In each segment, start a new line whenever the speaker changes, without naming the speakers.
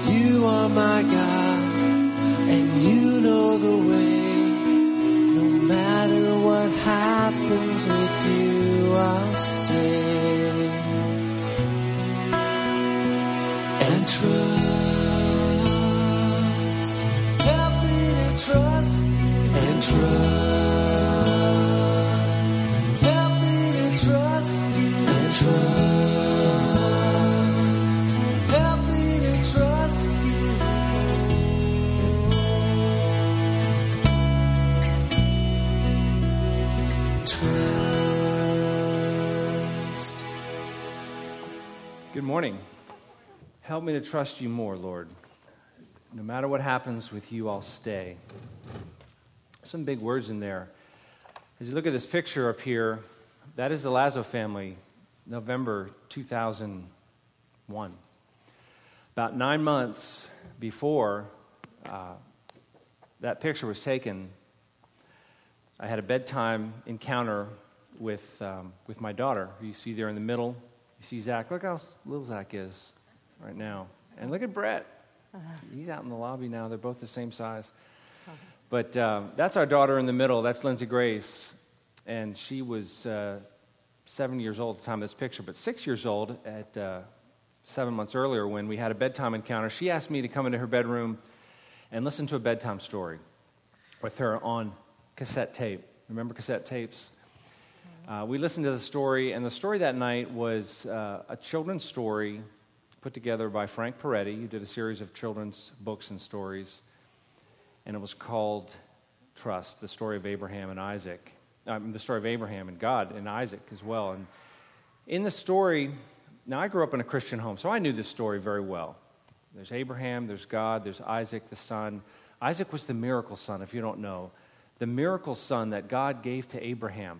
You are my God, and you know the way. No matter what happens with you, I'll stay and trust. Help me to trust you and trust. Help me to trust you and trust. Help me to trust you. Trust.
Good morning. Help me to trust you more, Lord. No matter what happens with you, I'll stay. Some big words in there. As you look at this picture up here, that is the Lazo family, November 2001. About 9 months before that picture was taken, I had a bedtime encounter with my daughter, who you see there in the middle. You see Zach. Look how little Zach is right now. And look at Brett. He's out in the lobby now. They're both the same size. But that's our daughter in the middle. That's Lindsay Grace. And she was 7 years old at the time of this picture, but 6 years old at 7 months earlier when we had a bedtime encounter. She asked me to come into her bedroom and listen to a bedtime story with her on cassette tape. Remember cassette tapes? We listened to the story, and the story that night was a children's story put together by Frank Peretti, who did a series of children's books and stories, and it was called Trust, the story of Abraham and Isaac. The story of Abraham and God and Isaac as well. And in the story, now I grew up in a Christian home, so I knew this story very well. There's Abraham, there's God, there's Isaac, the son. Isaac was the miracle son, if you don't know. The miracle son that God gave to Abraham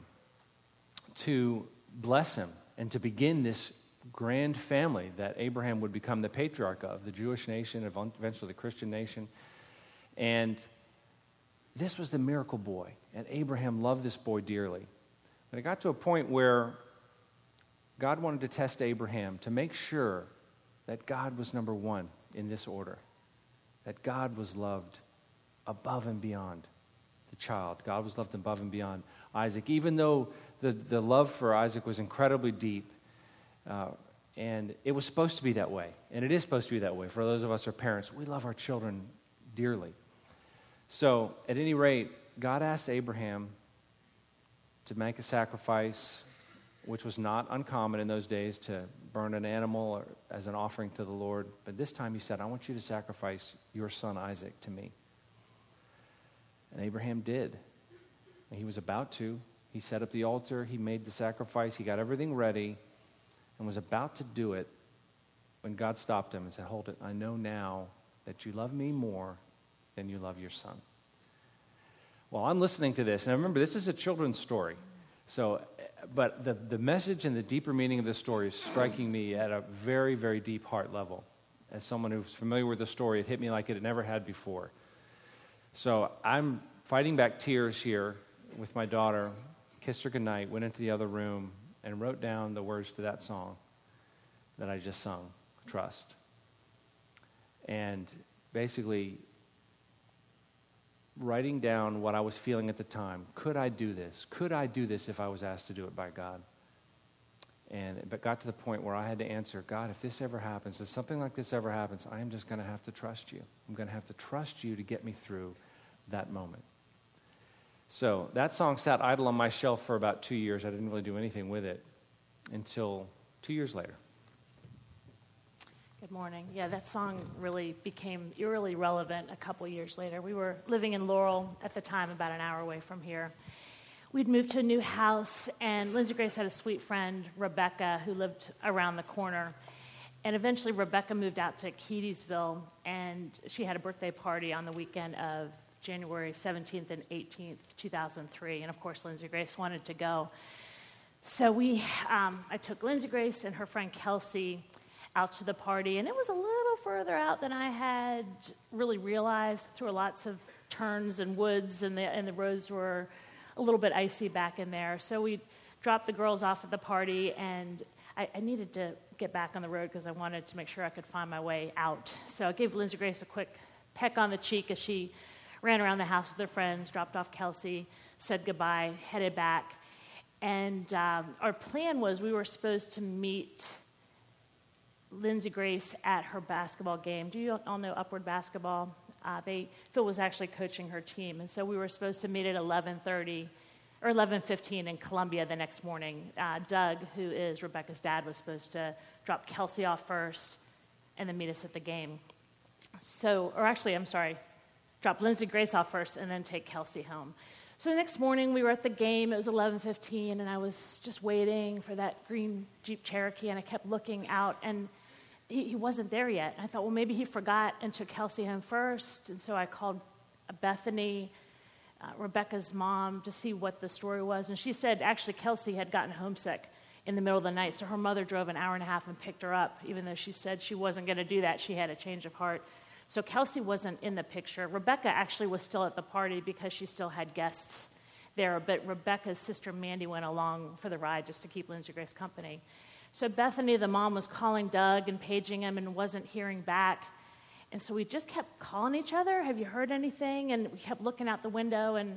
to bless him and to begin this grand family that Abraham would become the patriarch of, the Jewish nation, eventually the Christian nation. And this was the miracle boy, and Abraham loved this boy dearly. But it got to a point where God wanted to test Abraham to make sure that God was number one in this order, that God was loved above and beyond the child. God was loved above and beyond Isaac, even though the love for Isaac was incredibly deep. And it was supposed to be that way, and it is supposed to be that way. For those of us who are parents, we love our children dearly. So, at any rate, God asked Abraham to make a sacrifice, which was not uncommon in those days, to burn an animal or as an offering to the Lord. But this time he said, I want you to sacrifice your son Isaac to me. And Abraham did. And he was about to. He set up the altar, he made the sacrifice, he got everything ready, and was about to do it when God stopped him and said, hold it, I know now that you love me more than you love your son. Well, I'm listening to this, and remember, this is a children's story. So, but the message and the deeper meaning of this story is striking me at a very, very deep heart level. As someone who's familiar with the story, it hit me like it never had before. So I'm fighting back tears here with my daughter, kissed her goodnight, went into the other room, and wrote down the words to that song that I just sung, Trust. And basically writing down what I was feeling at the time. Could I do this? Could I do this if I was asked to do it by God? And it got to the point where I had to answer, God, if this ever happens, if something like this ever happens, I am just going to have to trust you. I'm going to have to trust you to get me through that moment. So that song sat idle on my shelf for about 2 years. I didn't really do anything with it until 2 years later.
Good morning. Yeah, that song really became eerily relevant a couple years later. We were living in Laurel at the time, about an hour away from here. We'd moved to a new house, and Lindsay Grace had a sweet friend, Rebecca, who lived around the corner. And eventually Rebecca moved out to Keedysville, and she had a birthday party on the weekend of January 17th and 18th, 2003. And of course, Lindsay Grace wanted to go. So I took Lindsay Grace and her friend Kelsey out to the party, and it was a little further out than I had really realized, through lots of turns and woods, and the roads were a little bit icy back in there. So we dropped the girls off at the party, and I needed to get back on the road because I wanted to make sure I could find my way out. So I gave Lindsay Grace a quick peck on the cheek as she ran around the house with her friends, dropped off Kelsey, said goodbye, headed back. And our plan was we were supposed to meet Lindsay Grace at her basketball game. Do you all know Upward Basketball? Phil was actually coaching her team, and so we were supposed to meet at 11:30 or 11:15 in Columbia the next morning. Doug, who is Rebecca's dad, was supposed to drop Kelsey off first and then meet us at the game. Drop Lindsay Grace off first and then take Kelsey home. So the next morning we were at the game. It was 11:15, and I was just waiting for that green Jeep Cherokee, and I kept looking out, and he wasn't there yet. And I thought, well, maybe he forgot and took Kelsey home first. And so I called Bethany, Rebecca's mom, to see what the story was. And she said, actually, Kelsey had gotten homesick in the middle of the night, so her mother drove an hour and a half and picked her up, even though she said she wasn't going to do that. She had a change of heart. So Kelsey wasn't in the picture. Rebecca actually was still at the party because she still had guests there, but Rebecca's sister Mandy went along for the ride just to keep Lindsay Grace company. So Bethany, the mom, was calling Doug and paging him and wasn't hearing back. And so we just kept calling each other, have you heard anything? And we kept looking out the window, and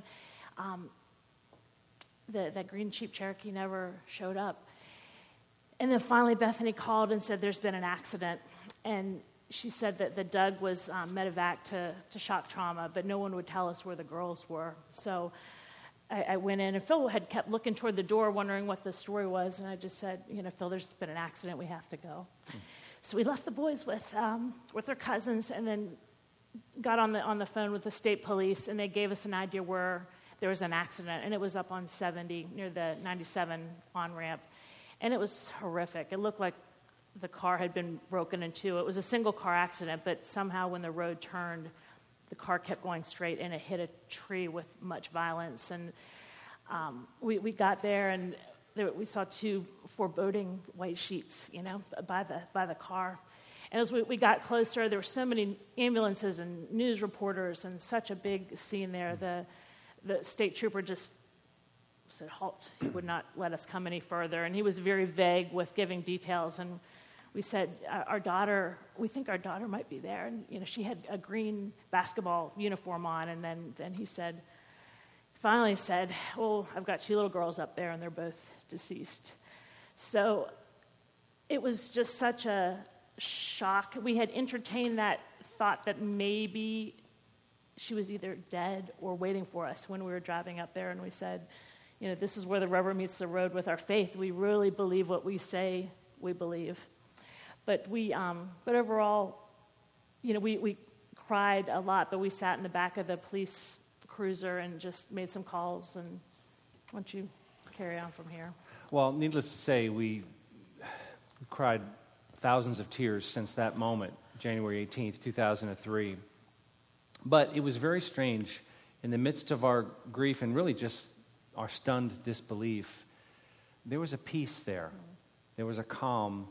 that green Jeep Cherokee never showed up. And then finally Bethany called and said there's been an accident. And she said that Doug was medevac to shock trauma, but no one would tell us where the girls were. So I went in, and Phil had kept looking toward the door, wondering what the story was, and I just said, Phil, there's been an accident, we have to go. So we left the boys with their cousins, and then got on the phone with the state police, and they gave us an idea where there was an accident, and it was up on 70, near the 97 on-ramp, and it was horrific. It looked like the car had been broken in two. It was a single-car accident, but somehow when the road turned, the car kept going straight, and it hit a tree with much violence. And we got there, and we saw two foreboding white sheets, by the car. And as we got closer, there were so many ambulances and news reporters, and such a big scene there. The state trooper just said, "Halt!" He would not let us come any further, and he was very vague with giving details. And we said, we think our daughter might be there. And, she had a green basketball uniform on. And then he finally said, well, I've got two little girls up there, and they're both deceased. So it was just such a shock. We had entertained that thought that maybe she was either dead or waiting for us when we were driving up there. And we said, this is where the rubber meets the road with our faith. We really believe what we say we believe. But but overall, we cried a lot, but we sat in the back of the police cruiser and just made some calls. And why don't you carry on from here?
Well, needless to say, we cried thousands of tears since that moment, January 18th, 2003. But it was very strange. In the midst of our grief and really just our stunned disbelief, there was a peace there. There was a calm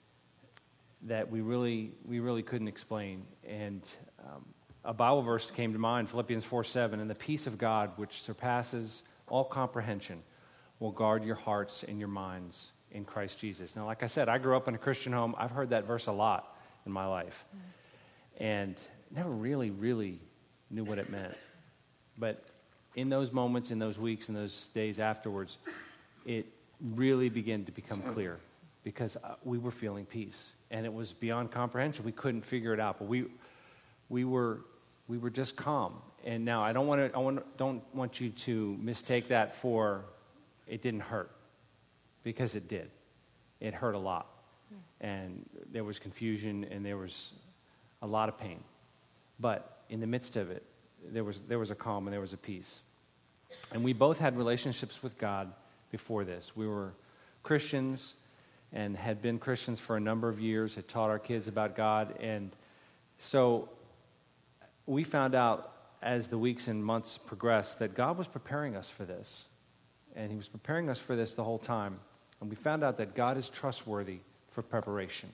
that we really couldn't explain. And a Bible verse came to mind, Philippians 4:7, and the peace of God, which surpasses all comprehension, will guard your hearts and your minds in Christ Jesus. Now, like I said, I grew up in a Christian home. I've heard that verse a lot in my life, and never really knew what it meant. But in those moments, in those weeks, in those days afterwards, it really began to become clear, because we were feeling peace, and it was beyond comprehension. We couldn't figure it out, but we were just calm. And now I don't want you to mistake that for it didn't hurt, because it did. It hurt a lot, and there was confusion, and there was a lot of pain. But in the midst of it, there was a calm and there was a peace. And we both had relationships with God before this. We were Christians and had been Christians for a number of years, had taught our kids about God. And so we found out as the weeks and months progressed that God was preparing us for this. And he was preparing us for this the whole time. And we found out that God is trustworthy for preparation.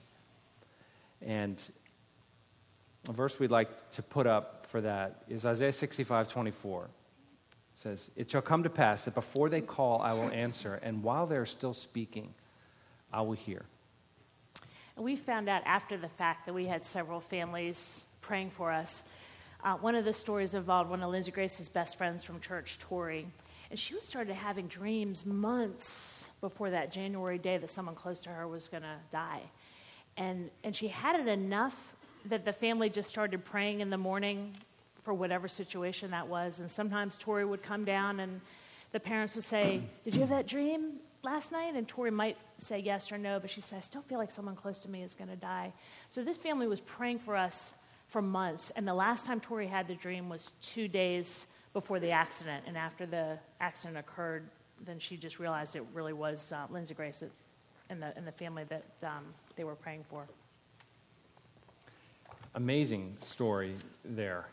And a verse we'd like to put up for that is Isaiah 65:24. It says, "It shall come to pass that before they call, I will answer, and while they are still speaking, I will hear.
And we found out after the fact that we had several families praying for us. One of the stories involved one of Lindsay Grace's best friends from church, Tori. And she started having dreams months before that January day that someone close to her was going to die. And she had it enough that the family just started praying in the morning for whatever situation that was. And sometimes Tori would come down and the parents would say, "Did you have that dream last night?" And Tori might say yes or no, but she said, "I still feel like someone close to me is going to die." So this family was praying for us for months. And the last time Tori had the dream was 2 days before the accident. And after the accident occurred, then she just realized it really was Lindsay Grace and the family that they were praying for.
Amazing story there.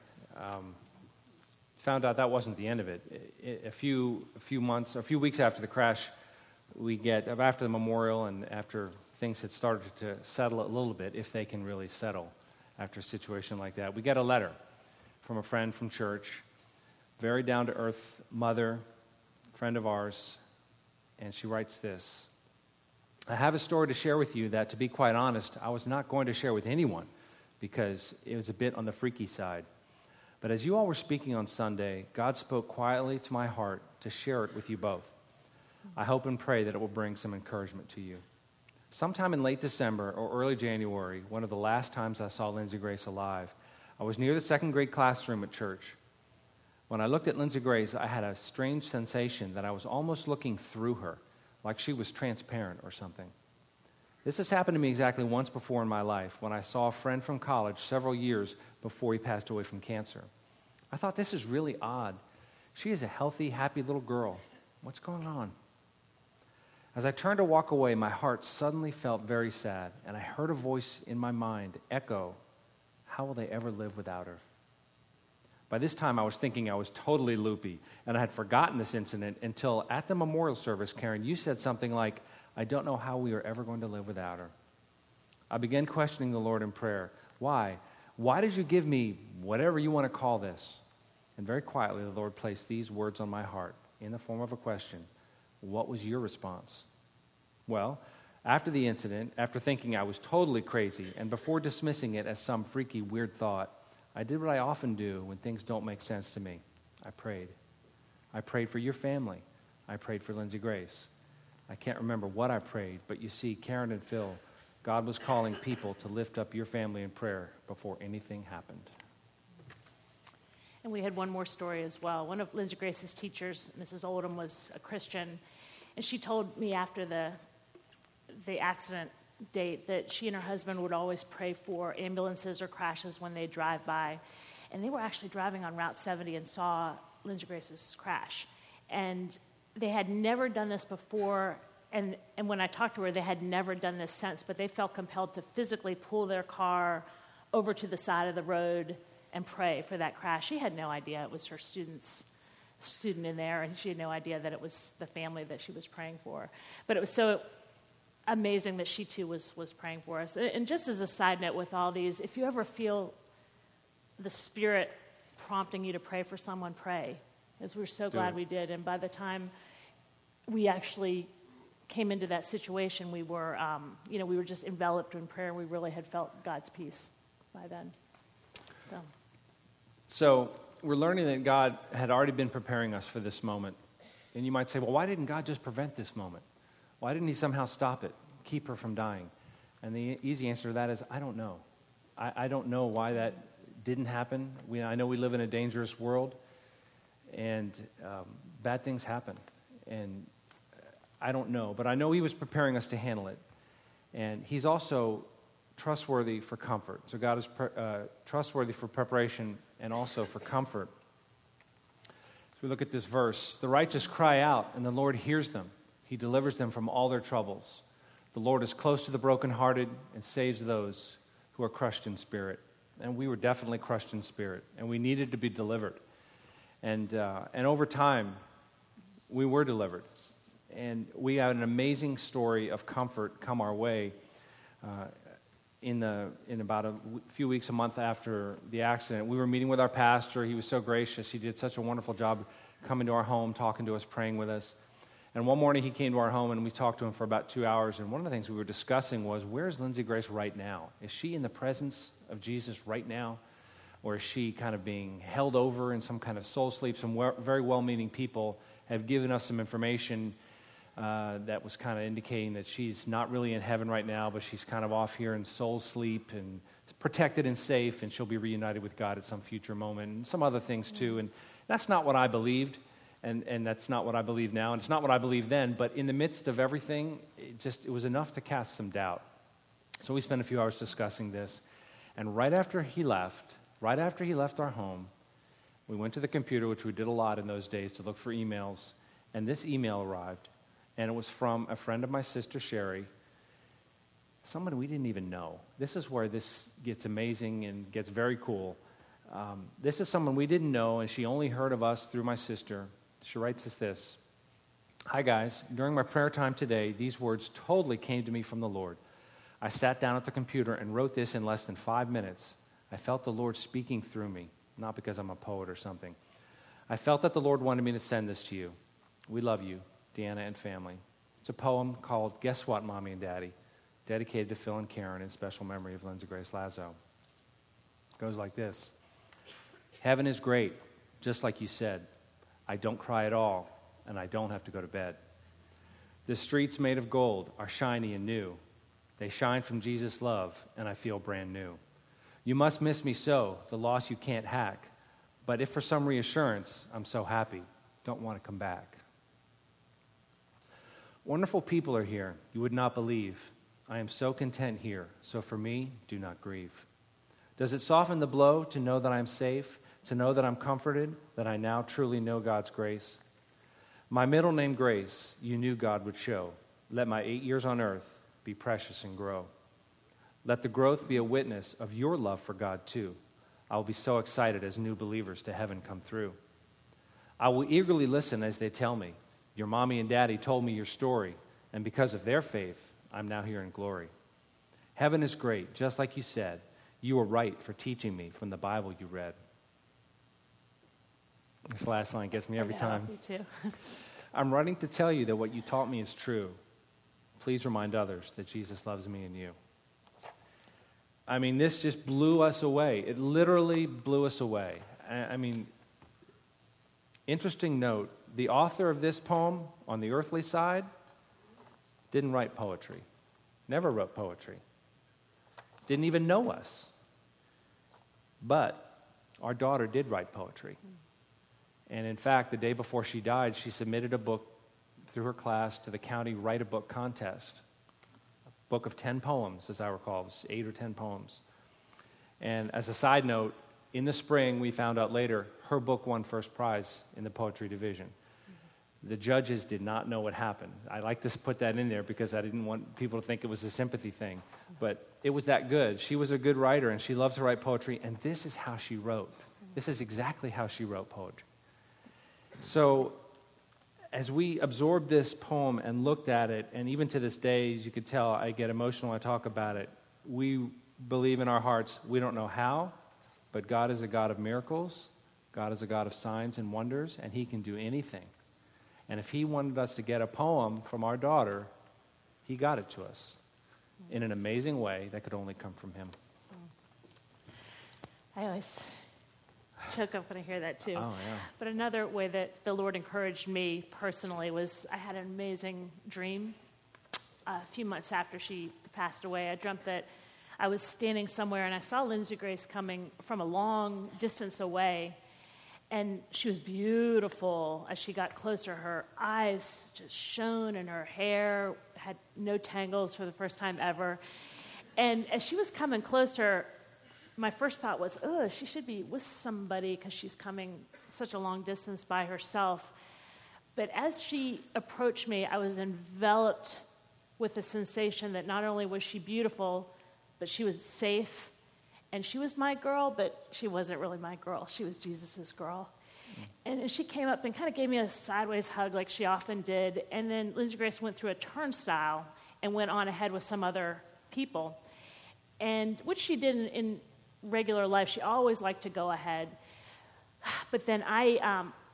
Found out that wasn't the end of it. A few weeks after the crash, after the memorial and after things had started to settle a little bit, if they can really settle after a situation like that, we get a letter from a friend from church, very down-to-earth mother, friend of ours, and she writes this: "I have a story to share with you that, to be quite honest, I was not going to share with anyone because it was a bit on the freaky side. But as you all were speaking on Sunday, God spoke quietly to my heart to share it with you both. I hope and pray that it will bring some encouragement to you. Sometime in late December or early January, one of the last times I saw Lindsay Grace alive, I was near the second grade classroom at church. When I looked at Lindsay Grace, I had a strange sensation that I was almost looking through her, like she was transparent or something. This has happened to me exactly once before in my life, when I saw a friend from college several years before he passed away from cancer. I thought, this is really odd. She is a healthy, happy little girl. What's going on? As I turned to walk away, my heart suddenly felt very sad, and I heard a voice in my mind echo, how will they ever live without her? By this time, I was thinking I was totally loopy, and I had forgotten this incident until at the memorial service, Karen, you said something like, I don't know how we are ever going to live without her. I began questioning the Lord in prayer. Why? Why did you give me whatever you want to call this? And very quietly, the Lord placed these words on my heart in the form of a question. What was your response? Well, after the incident, after thinking I was totally crazy, and before dismissing it as some freaky, weird thought, I did what I often do when things don't make sense to me. I prayed. I prayed for your family. I prayed for Lindsay Grace. I can't remember what I prayed, but you see, Karen and Phil, God was calling people to lift up your family in prayer before anything happened.
And we had one more story as well. One of Lindsay Grace's teachers, Mrs. Oldham, was a Christian, and she told me after the accident date that she and her husband would always pray for ambulances or crashes when they drive by. And they were actually driving on Route 70 and saw Lindsay Grace's crash. And they had never done this before, and when I talked to her, they had never done this since, but they felt compelled to physically pull their car over to the side of the road and pray for that crash. She had no idea it was her student in there, and she had no idea that it was the family that she was praying for. But it was so amazing that she too was praying for us. And just as a side note with all these, if you ever feel the Spirit prompting you to pray for someone, pray. As we're so glad we did. And by the time we actually came into that situation, we were just enveloped in prayer. We really had felt God's peace by then.
So we're learning that God had already been preparing us for this moment. And you might say, well, why didn't God just prevent this moment? Why didn't he somehow stop it, keep her from dying? And the easy answer to that is, I don't know. I don't know why that didn't happen. I know we live in a dangerous world, and bad things happen. And I don't know, but I know he was preparing us to handle it. And he's also trustworthy for comfort. So God is trustworthy for preparation and also for comfort. As we look at this verse, the righteous cry out, and the Lord hears them. He delivers them from all their troubles. The Lord is close to the brokenhearted and saves those who are crushed in spirit. And we were definitely crushed in spirit, and we needed to be delivered. And over time, we were delivered. And we had an amazing story of comfort come our way in about a few weeks, a month after the accident. We were meeting with our pastor. He was so gracious. He did such a wonderful job coming to our home, talking to us, praying with us. And one morning he came to our home, and we talked to him for about 2 hours, and one of the things we were discussing was, where's Lindsay Grace right now? Is she in the presence of Jesus right now? Or is she kind of being held over in some kind of soul sleep? Some very well-meaning people have given us some information that was kind of indicating that she's not really in heaven right now, but she's kind of off here in soul sleep and protected and safe, and she'll be reunited with God at some future moment, and some other things too. And that's not what I believed, and that's not what I believe now, and it's not what I believed then, but in the midst of everything, it was enough to cast some doubt. So we spent a few hours discussing this, and right after he left our home, we went to the computer, which we did a lot in those days, to look for emails, and this email arrived, and it was from a friend of my sister, Sherry, someone we didn't even know. This is where this gets amazing and gets very cool. This is someone we didn't know, and she only heard of us through my sister. She writes us this: "Hi guys, during my prayer time today, these words totally came to me from the Lord. I sat down at the computer and wrote this in less than 5 minutes. I felt the Lord speaking through me, not because I'm a poet or something. I felt that the Lord wanted me to send this to you. We love you, Deanna and family." It's a poem called Guess What, Mommy and Daddy, dedicated to Phil and Karen in special memory of Lindsay Grace Lazo. It goes like this: "Heaven is great, just like you said. I don't cry at all, and I don't have to go to bed. The streets made of gold are shiny and new. They shine from Jesus' love, and I feel brand new. You must miss me so, the loss you can't hack. But if for some reassurance, I'm so happy, don't want to come back. Wonderful people are here, you would not believe. I am so content here, so for me, do not grieve. Does it soften the blow to know that I am safe, to know that I'm comforted, that I now truly know God's grace? My middle name, Grace, you knew God would show. Let my 8 years on earth be precious and grow. Let the growth be a witness of your love for God too. I will be so excited as new believers to heaven come through. I will eagerly listen as they tell me, your mommy and daddy told me your story, and because of their faith, I'm now here in glory. Heaven is great, just like you said. You were right for teaching me from the Bible you read." This last line gets me every time.
Me too.
"I'm writing to tell you that what you taught me is true. Please remind others that Jesus loves me and you." I mean, this just blew us away. It literally blew us away. I mean, interesting note, the author of this poem on the earthly side didn't write poetry, never wrote poetry, didn't even know us. But our daughter did write poetry. And in fact, the day before she died, she submitted a book through her class to the county write-a-book contest. A book of 10 poems, as I recall. It was 8 or 10 poems. And as a side note, in the spring, we found out later, her book won first prize in the poetry division. The judges did not know what happened. I like to put that in there because I didn't want people to think it was a sympathy thing. But it was that good. She was a good writer, and she loved to write poetry, and this is how she wrote. This is exactly how she wrote poetry. So as we absorbed this poem and looked at it, and even to this day, as you could tell, I get emotional when I talk about it, we believe in our hearts, we don't know how, but God is a God of miracles. God is a God of signs and wonders, and He can do anything. And if He wanted us to get a poem from our daughter, He got it to us in an amazing way that could only come from Him.
I always choke up when I hear that too.
Oh, yeah.
But another way that the Lord encouraged me personally was I had an amazing dream. A few months after she passed away, I dreamt that I was standing somewhere and I saw Lindsay Grace coming from a long distance away. And she was beautiful. As she got closer, her eyes just shone and her hair had no tangles for the first time ever. And as she was coming closer, my first thought was, oh, she should be with somebody because she's coming such a long distance by herself. But as she approached me, I was enveloped with the sensation that not only was she beautiful, but she was safe. And she was my girl, but she wasn't really my girl. She was Jesus' girl. And she came up and kind of gave me a sideways hug like she often did. And then Lindsay Grace went through a turnstile and went on ahead with some other people. And which she did in regular life. She always liked to go ahead. But then I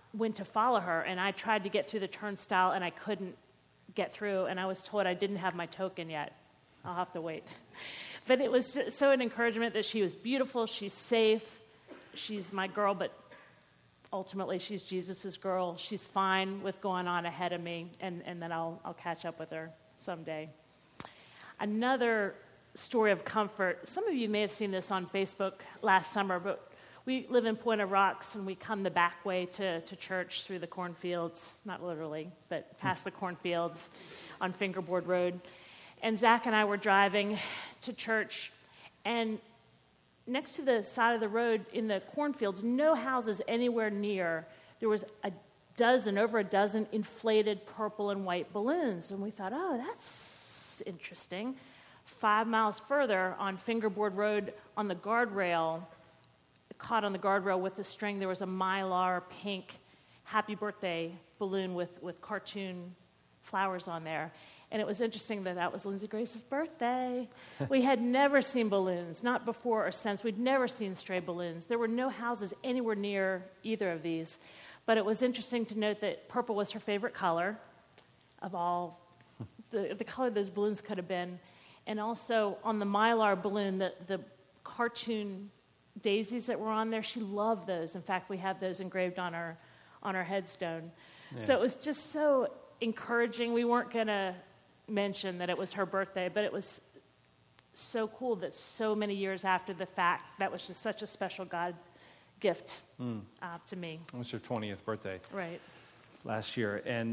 went to follow her, and I tried to get through the turnstile, and I couldn't get through, and I was told I didn't have my token yet. I'll have to wait. But it was so an encouragement that she was beautiful, she's safe, she's my girl, but ultimately she's Jesus' girl. She's fine with going on ahead of me, and then I'll catch up with her someday. Another story of comfort. Some of you may have seen this on Facebook last summer, but we live in Point of Rocks, and we come the back way to church through the cornfields, not literally, but past the cornfields on Fingerboard Road. And Zach and I were driving to church, and next to the side of the road in the cornfields, no houses anywhere near, there was over a dozen inflated purple and white balloons. And we thought, oh, that's interesting. 5 miles further on Fingerboard Road on the guardrail, caught on the guardrail with the string, there was a Mylar pink happy birthday balloon with cartoon flowers on there. And it was interesting that was Lindsay Grace's birthday. We had never seen balloons, not before or since. We'd never seen stray balloons. There were no houses anywhere near either of these. But it was interesting to note that purple was her favorite color of all the color those balloons could have been. And also on the Mylar balloon, the cartoon daisies that were on there, she loved those. In fact, we have those engraved on her headstone. Yeah. So it was just so encouraging. We weren't going to mention that it was her birthday, but it was so cool that so many years after the fact, that was just such a special God gift to me.
It was her 20th birthday.
Right.
Last year. And,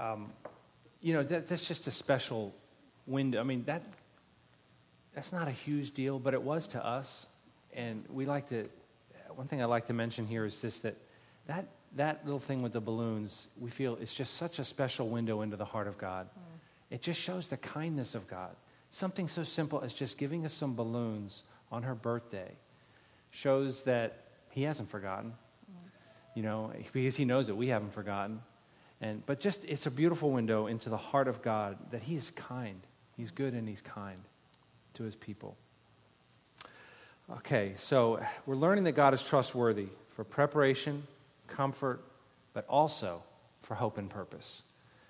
that's just a special window. I mean, that's not a huge deal, but it was to us. And one thing I like to mention here is this, that little thing with the balloons, we feel it's just such a special window into the heart of God. It just shows the kindness of God. Something so simple as just giving us some balloons on her birthday shows that he hasn't forgotten, because he knows that we haven't forgotten. But just, it's a beautiful window into the heart of God, that he is kind. He's good and he's kind to his people. Okay, so we're learning that God is trustworthy for preparation, comfort, but also for hope and purpose.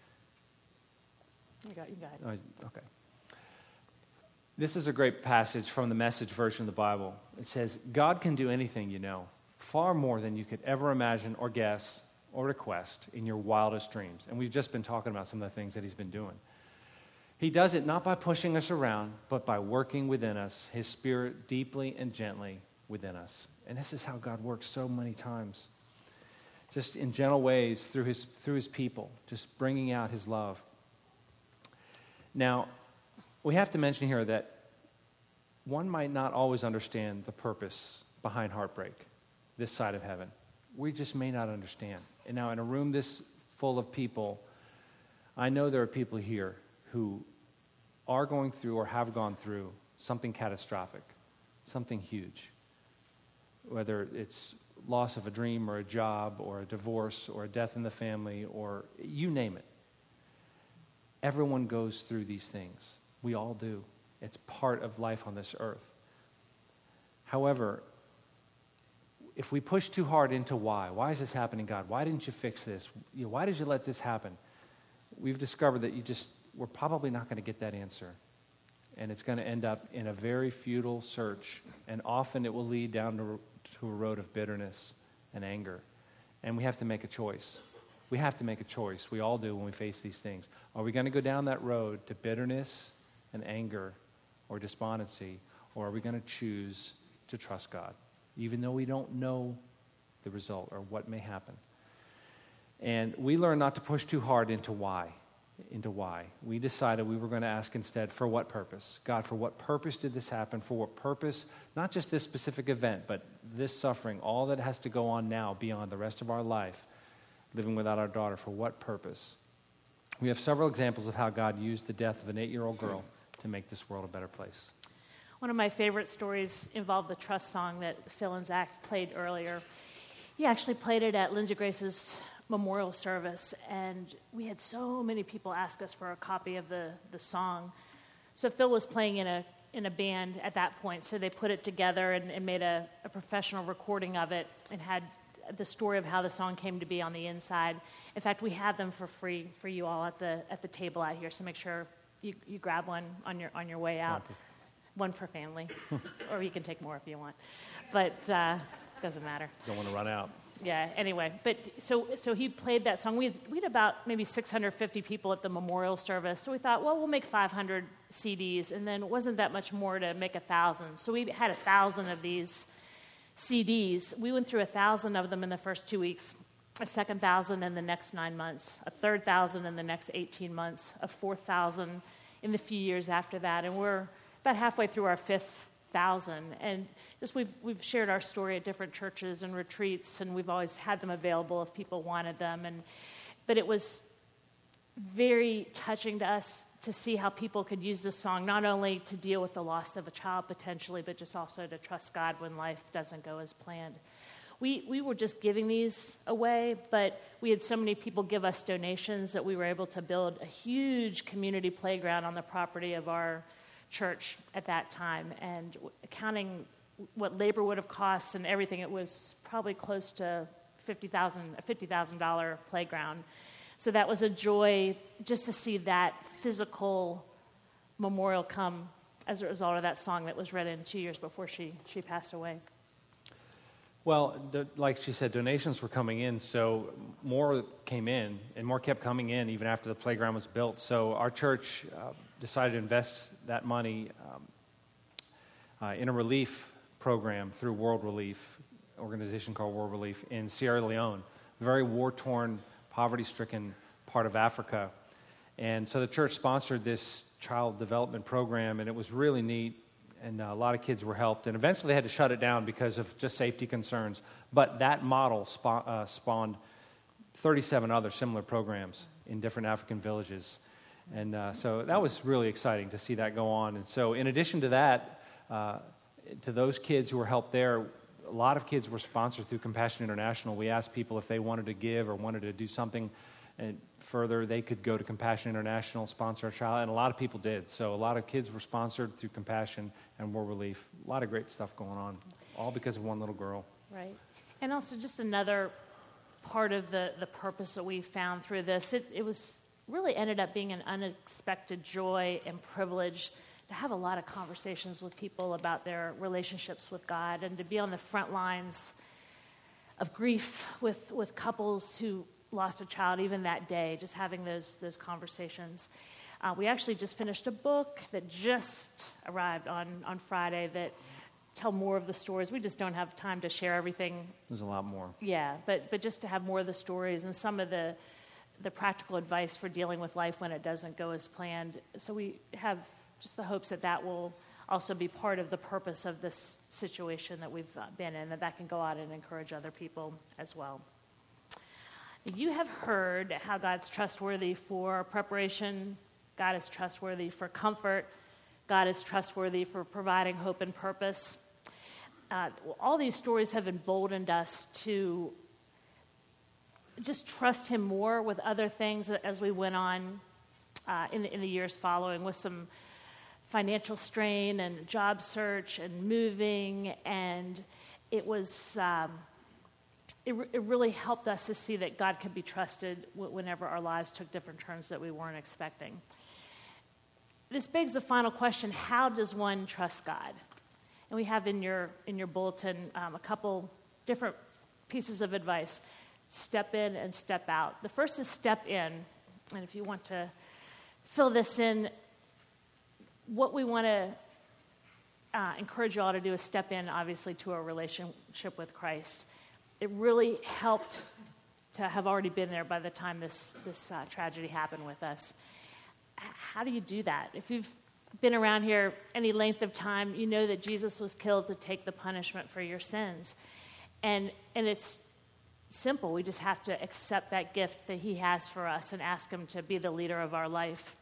You got it.
Okay. This is a great passage from the Message version of the Bible. It says, God can do anything, far more than you could ever imagine or guess or request in your wildest dreams. And we've just been talking about some of the things that he's been doing. He does it not by pushing us around, but by working within us, his Spirit deeply and gently within us. And this is how God works so many times. Just in gentle ways through his people, just bringing out his love. Now, we have to mention here that one might not always understand the purpose behind heartbreak, this side of heaven. We just may not understand. And now in a room this full of people, I know there are people here who are going through or have gone through something catastrophic, something huge, whether it's loss of a dream or a job or a divorce or a death in the family or you name it. Everyone goes through these things. We all do. It's part of life on this earth. However, if we push too hard into why is this happening, God? Why didn't you fix this? Why did you let this happen? We've discovered that we're probably not going to get that answer. And it's going to end up in a very futile search. And often it will lead down to a road of bitterness and anger. And we have to make a choice. We have to make a choice. We all do when we face these things. Are we going to go down that road to bitterness and anger or despondency? Or are we going to choose to trust God, even though we don't know the result or what may happen? And we learn not to push too hard into why. We decided we were going to ask instead, for what purpose? God, for what purpose did this happen? For what purpose? Not just this specific event, but this suffering, all that has to go on now beyond the rest of our life, living without our daughter, for what purpose? We have several examples of how God used the death of an 8-year-old girl to make this world a better place.
One of my favorite stories involved the trust song that Phil and Zach played earlier. He actually played it at Lindsay Grace's memorial service, and we had so many people ask us for a copy of the song. So Phil was playing in a band at that point, so they put it together and made a professional recording of it and had the story of how the song came to be on the inside. In fact, we have them for free for you all at the table out here. So make sure you grab one on your way out. One for family, or you can take more if you want. But doesn't matter.
Don't want to run out.
Yeah, anyway, but so he played that song. We had about maybe 650 people at the memorial service, so we thought, well, we'll make 500 CDs, and then it wasn't that much more to make 1,000. So we had 1,000 of these CDs. We went through 1,000 of them in the first 2 weeks, a second 1,000 in the next 9 months, a third 1,000 in the next 18 months, a fourth 1,000 in the few years after that, and we're about halfway through our fifth 1,000. And just we've shared our story at different churches and retreats, and we've always had them available if people wanted them. But it was very touching to us to see how people could use this song not only to deal with the loss of a child potentially, but just also to trust God when life doesn't go as planned. We were just giving these away, but we had so many people give us donations that we were able to build a huge community playground on the property of our church at that time, and counting what labor would have cost and everything, it was probably close to a $50,000 playground. So that was a joy just to see that physical memorial come as a result of that song that was written 2 years before she passed away.
Well, like she said, donations were coming in, so more came in, and more kept coming in even after the playground was built. So our church decided to invest that money in a relief program through World Relief, organization called World Relief, in Sierra Leone, a very war-torn, poverty-stricken part of Africa. And so the church sponsored this child development program, and it was really neat. And a lot of kids were helped. And eventually they had to shut it down because of just safety concerns. But that model spawned 37 other similar programs in different African villages. And so that was really exciting to see that go on. And so in addition to that, to those kids who were helped there, a lot of kids were sponsored through Compassion International. We asked people if they wanted to give or wanted to do something and further, they could go to Compassion International, sponsor a child, and a lot of people did. So a lot of kids were sponsored through Compassion and World Relief. A lot of great stuff going on, all because of one little girl.
Right. And also just another part of the purpose that we found through this, it was really ended up being an unexpected joy and privilege to have a lot of conversations with people about their relationships with God and to be on the front lines of grief with couples who lost a child even that day, just having those conversations. We actually just finished a book that just arrived on Friday that tell more of the stories. We just don't have time to share everything.
There's a lot more.
Yeah, but just to have more of the stories and some of the practical advice for dealing with life when it doesn't go as planned. So we have just the hopes that will also be part of the purpose of this situation that we've been in, that can go out and encourage other people as well. You have heard how God's trustworthy for preparation, God is trustworthy for comfort, God is trustworthy for providing hope and purpose. All these stories have emboldened us to just trust Him more with other things as we went on in the years following, with some financial strain and job search and moving, and it was... It really helped us to see that God could be trusted whenever our lives took different turns that we weren't expecting. This begs the final question: how does one trust God? And we have in your bulletin a couple different pieces of advice: step in and step out. The first is step in, and if you want to fill this in, what we want to encourage you all to do is step in, obviously, to a relationship with Christ. It really helped to have already been there by the time this tragedy happened with us. How do you do that? If you've been around here any length of time, you know that Jesus was killed to take the punishment for your sins. And it's simple. We just have to accept that gift that He has for us and ask Him to be the leader of our life.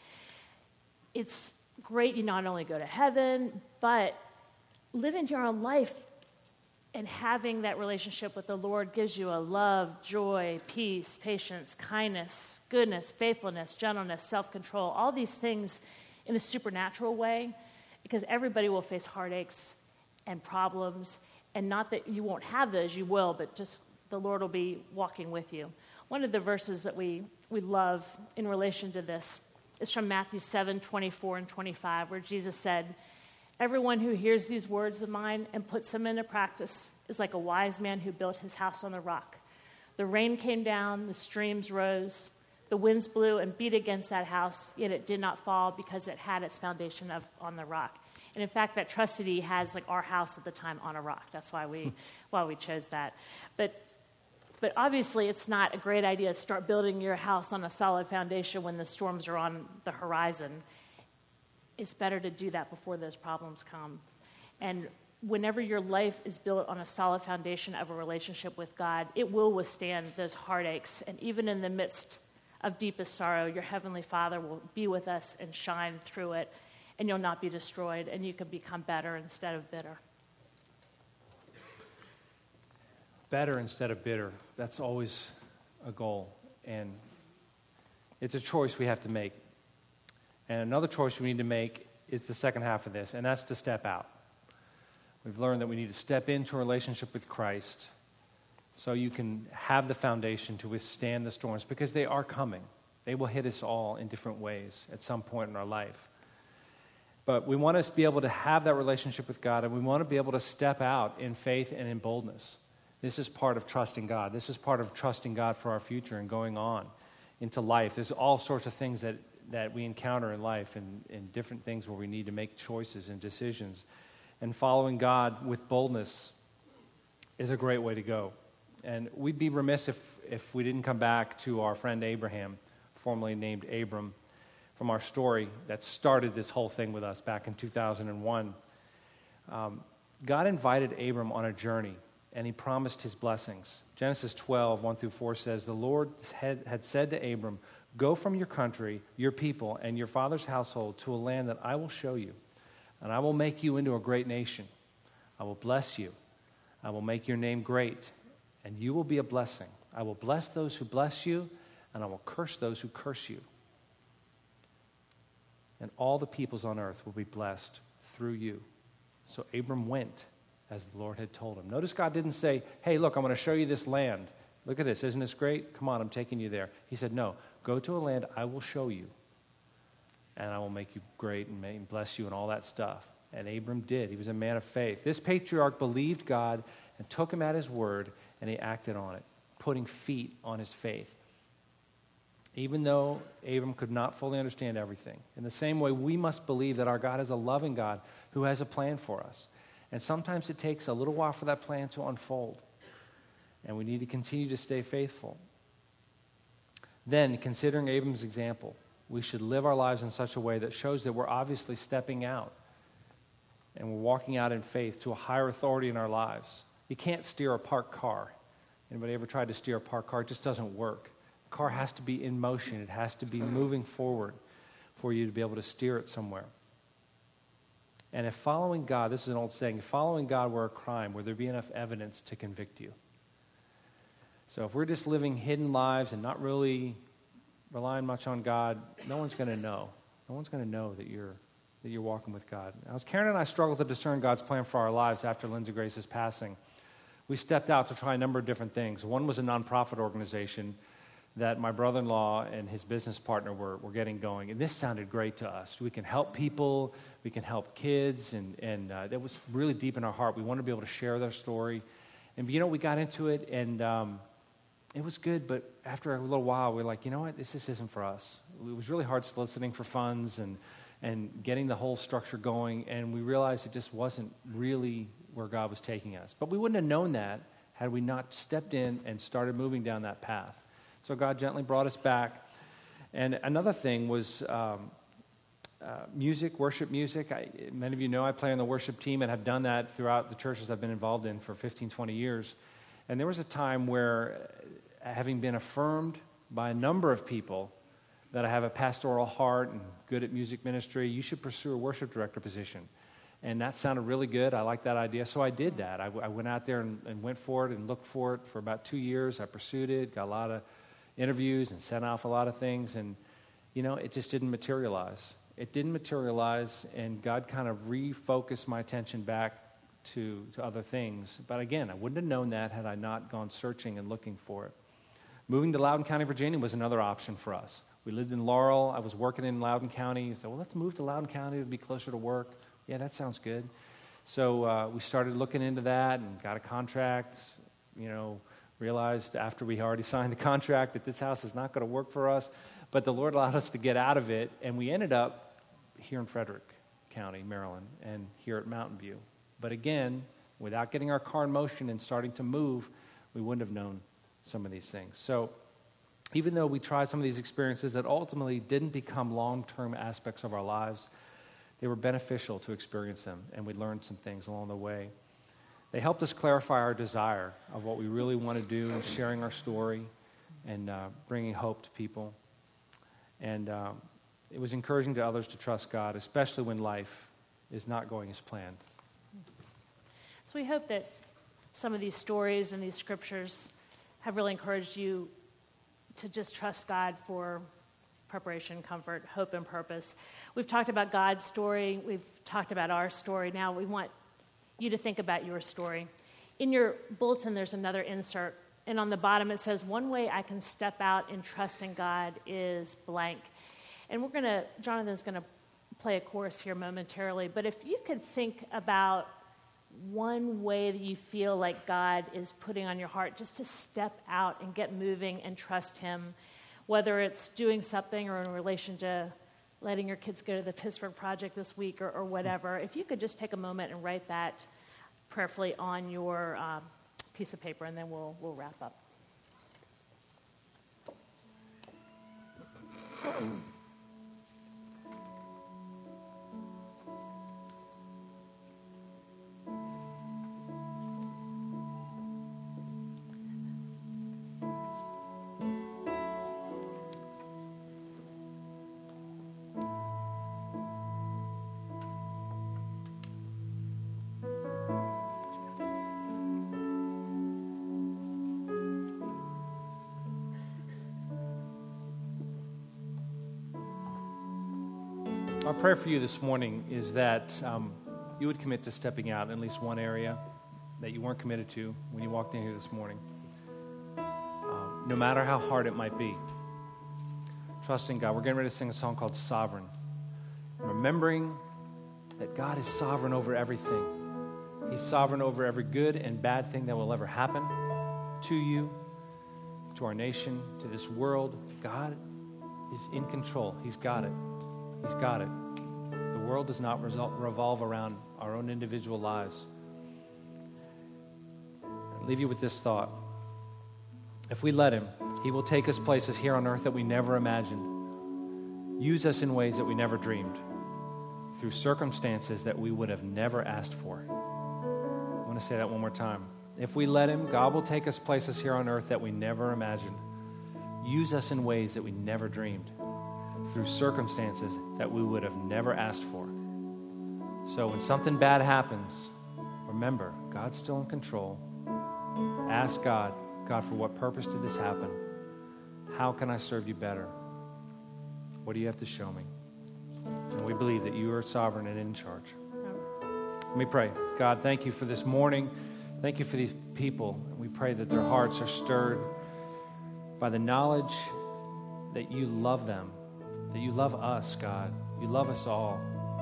It's great you not only go to heaven, but living your own life and having that relationship with the Lord gives you a love, joy, peace, patience, kindness, goodness, faithfulness, gentleness, self-control, all these things in a supernatural way, because everybody will face heartaches and problems, and not that you won't have those, you will, but just the Lord will be walking with you. One of the verses that we love in relation to this is from Matthew 7:24 and 25, where Jesus said, "Everyone who hears these words of mine and puts them into practice is like a wise man who built his house on the rock. The rain came down, the streams rose, the winds blew and beat against that house, yet it did not fall because it had its foundation on the rock." And in fact, that Trust City has like our house at the time on a rock. That's why we chose that. But obviously, it's not a great idea to start building your house on a solid foundation when the storms are on the horizon. It's better to do that before those problems come. And whenever your life is built on a solid foundation of a relationship with God, it will withstand those heartaches. And even in the midst of deepest sorrow, your Heavenly Father will be with us and shine through it, and you'll not be destroyed, and you can become better instead of bitter.
Better instead of bitter. That's always a goal. And it's a choice we have to make. And another choice we need to make is the second half of this, and that's to step out. We've learned that we need to step into a relationship with Christ so you can have the foundation to withstand the storms, because they are coming. They will hit us all in different ways at some point in our life. But we want to be able to have that relationship with God, and we want to be able to step out in faith and in boldness. This is part of trusting God. This is part of trusting God for our future and going on into life. There's all sorts of things that we encounter in life, and different things where we need to make choices and decisions. And following God with boldness is a great way to go. And we'd be remiss if we didn't come back to our friend Abraham, formerly named Abram, from our story that started this whole thing with us back in 2001. God invited Abram on a journey, and he promised his blessings. Genesis 12, 1 through 4 says, "The Lord had said to Abram, 'Go from your country, your people, and your father's household to a land that I will show you, and I will make you into a great nation. I will bless you. I will make your name great, and you will be a blessing. I will bless those who bless you, and I will curse those who curse you. And all the peoples on earth will be blessed through you.' So Abram went as the Lord had told him." Notice God didn't say, "Hey, look, I'm going to show you this land. Look at this. Isn't this great? Come on, I'm taking you there." He said, "No, go to a land I will show you, and I will make you great and bless you," and all that stuff. And Abram did. He was a man of faith. This patriarch believed God and took him at his word, and he acted on it, putting feet on his faith. Even though Abram could not fully understand everything. In the same way, we must believe that our God is a loving God who has a plan for us. And sometimes it takes a little while for that plan to unfold. And we need to continue to stay faithful. Then, considering Abram's example, we should live our lives in such a way that shows that we're obviously stepping out and we're walking out in faith to a higher authority in our lives. You can't steer a parked car. Anybody ever tried to steer a parked car? It just doesn't work. The car has to be in motion. It has to be moving forward for you to be able to steer it somewhere. And if following God, this is an old saying, if following God were a crime, would there be enough evidence to convict you? So if we're just living hidden lives and not really relying much on God, no one's going to know. No one's going to know that you're walking with God. Now, as Karen and I struggled to discern God's plan for our lives after Lindsay Grace's passing, we stepped out to try a number of different things. One was a nonprofit organization that my brother-in-law and his business partner were getting going. And this sounded great to us. We can help people, we can help kids, and that was really deep in our heart. We wanted to be able to share their story. And, we got into it, and it was good, but after a little while, we were like, you know what, this just isn't for us. It was really hard soliciting for funds and getting the whole structure going, and we realized it just wasn't really where God was taking us. But we wouldn't have known that had we not stepped in and started moving down that path. So God gently brought us back. And another thing was music, worship music. Many of you know I play on the worship team and have done that throughout the churches I've been involved in for 15, 20 years. And there was a time where, having been affirmed by a number of people that I have a pastoral heart and good at music ministry, you should pursue a worship director position. And that sounded really good. I liked that idea. So I did that. I went out there and went for it and looked for it for about 2 years. I pursued it, got a lot of interviews and sent off a lot of things. And, it just didn't materialize. It didn't materialize, and God kind of refocused my attention back to other things. But again, I wouldn't have known that had I not gone searching and looking for it. Moving to Loudoun County, Virginia was another option for us. We lived in Laurel. I was working in Loudoun County. We said, well, let's move to Loudoun County to be closer to work. Yeah, that sounds good. So we started looking into that and got a contract, realized after we already signed the contract that this house is not going to work for us. But the Lord allowed us to get out of it, and we ended up here in Frederick County, Maryland, and here at Mountain View. But again, without getting our car in motion and starting to move, we wouldn't have known some of these things. So even though we tried some of these experiences that ultimately didn't become long-term aspects of our lives, they were beneficial to experience them, and we learned some things along the way. They helped us clarify our desire of what we really want to do, sharing our story and bringing hope to people. And it was encouraging to others to trust God, especially when life is not going as planned.
So we hope that some of these stories and these scriptures have really encouraged you to just trust God for preparation, comfort, hope, and purpose. We've talked about God's story. We've talked about our story. Now we want you to think about your story. In your bulletin, there's another insert, and on the bottom it says, one way I can step out in trusting God is blank. And Jonathan's going to play a chorus here momentarily, but if you could think about one way that you feel like God is putting on your heart just to step out and get moving and trust Him, whether it's doing something or in relation to letting your kids go to the Pittsburgh Project this week or whatever, if you could just take a moment and write that prayerfully on your piece of paper, and then we'll wrap up.
Our prayer for you this morning is that you would commit to stepping out in at least one area that you weren't committed to when you walked in here this morning. No matter how hard it might be. Trusting God. We're getting ready to sing a song called Sovereign. Remembering that God is sovereign over everything. He's sovereign over every good and bad thing that will ever happen to you, to our nation, to this world. God is in control. He's got it. He's got it. The world does not revolve around our own individual lives. I'll leave you with this thought. If we let Him, He will take us places here on earth that we never imagined. Use us in ways that we never dreamed. Through circumstances that we would have never asked for. I want to say that one more time. If we let Him, God will take us places here on earth that we never imagined. Use us in ways that we never dreamed. Through circumstances that we would have never asked for. So when something bad happens, remember, God's still in control. Ask God, for what purpose did this happen? How can I serve you better? What do you have to show me? And we believe that you are sovereign and in charge. Let me pray. God, thank you for this morning. Thank you for these people. We pray that their hearts are stirred by the knowledge that you love them. That you love us, God. You love us all.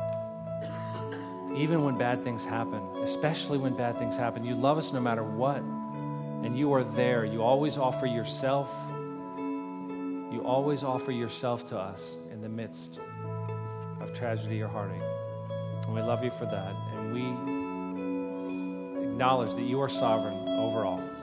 Even when bad things happen, especially when bad things happen, you love us no matter what. And you are there. You always offer yourself. You always offer yourself to us in the midst of tragedy or heartache. And we love you for that. And we acknowledge that you are sovereign over all.